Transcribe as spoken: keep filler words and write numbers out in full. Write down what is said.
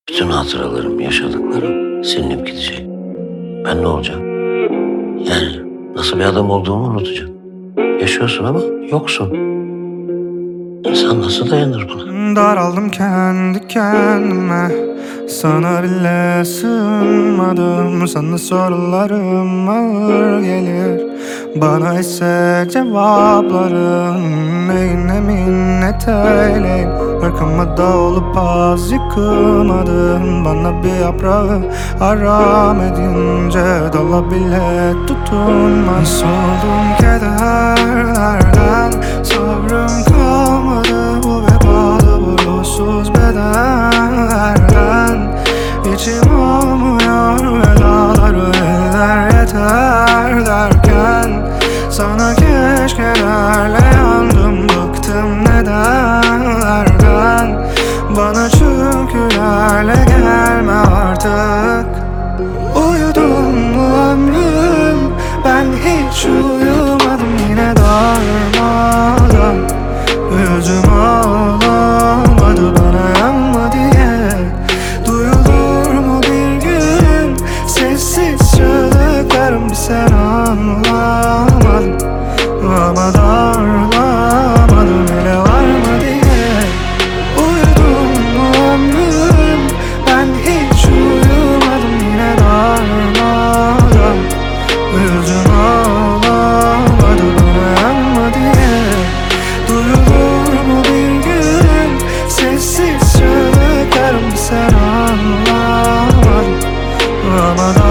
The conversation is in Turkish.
Bütün hatıralarım, yaşadıklarım silinip gidecek. Ben ne olacağım? Yani nasıl bir adam olduğumu unutacağım. Yaşıyorsun ama yoksun. İnsan nasıl dayanır buna? Daraldım kendi kendime, sana bile sığınmadım. Sana sorularım ağır gelir, bana ise cevapların neyine minnet eyleyim. Arkama da olup az yıkılmadım. Bana bir yaprağı aram edince dala bile tutunmaz. Soldum kederlerden, sabrım kalmadı bu vebalı bu ruhsuz bedenlerden. İçim olmuyor vedaları eller yeter derken, sana keşkelerle yandım, bıktım nedenlerden. Bana çünkülerle gelme artık. Uyudum mu ömrüm, ben hiç uyumadım yine darmadan. Yüzüm ağlamadı bana yanma diye. Duyulur mu bir gün sessiz çığlıklarım, bir sen anlamadın. Ama darlamadım bile varma diye. Uyudum mu ömrüm, ben hiç uyumadım yine darmadan. Yüzüm ağlamadı bana yanma diye. Duyulur mu bir gün sessiz çığlıklarım, sen anlamadın. Ama